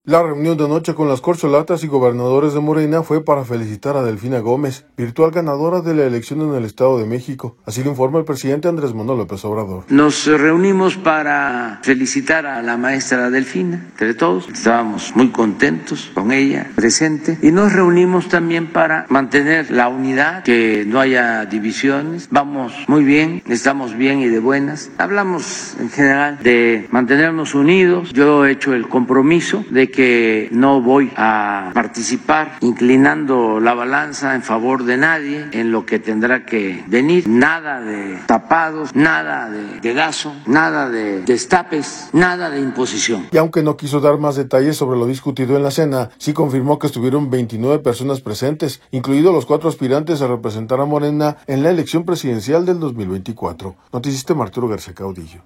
La reunión de anoche con las corcholatas y gobernadores de Morena fue para felicitar a Delfina Gómez, virtual ganadora de la elección en el Estado de México. Así lo informa el presidente Andrés Manuel López Obrador. Nos reunimos para felicitar a la maestra Delfina, entre todos. Estábamos muy contentos con ella presente. Y nos reunimos también para mantener la unidad, que no haya divisiones. Vamos muy bien, estamos bien y de buenas. Hablamos en general de mantenernos unidos. Yo he hecho el compromiso de que no voy a participar inclinando la balanza en favor de nadie en lo que tendrá que venir. Nada de tapados, nada de dedazo, nada de destapes, nada de imposición. Y aunque no quiso dar más detalles sobre lo discutido en la cena, sí confirmó que estuvieron 29 personas presentes, incluidos los 4 aspirantes a representar a Morena en la elección presidencial del 2024. Noticias Arturo García Caudillo.